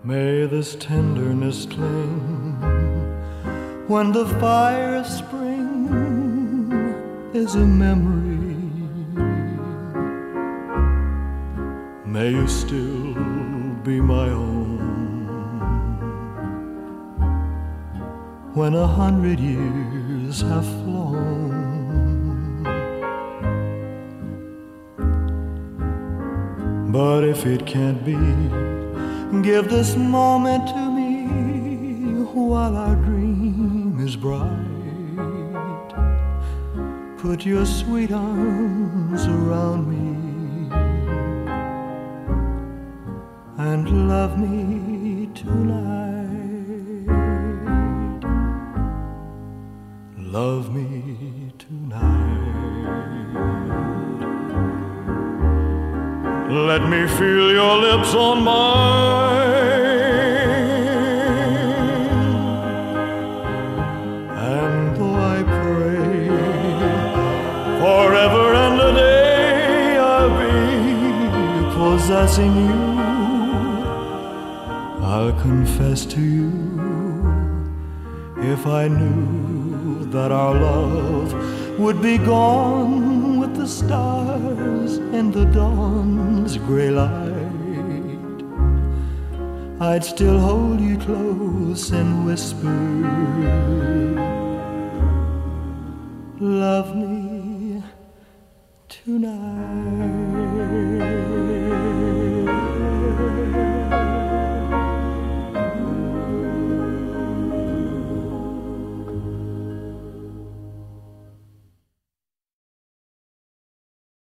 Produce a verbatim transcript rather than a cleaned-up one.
May this tenderness cling when the fire of spring is a memory. May you still be my own when a hundred years have flown. But if it can't be, give this moment to me while our dream is bright. Put your sweet arms around me and love me tonight. Love me tonight. Let me feel your lips on mine, and though I pray forever and a day I'll be possessing you, I'll confess to you, if I knew that our love would be gone with the stars in the dawn's gray light, I'd still hold you close and whisper, love me tonight.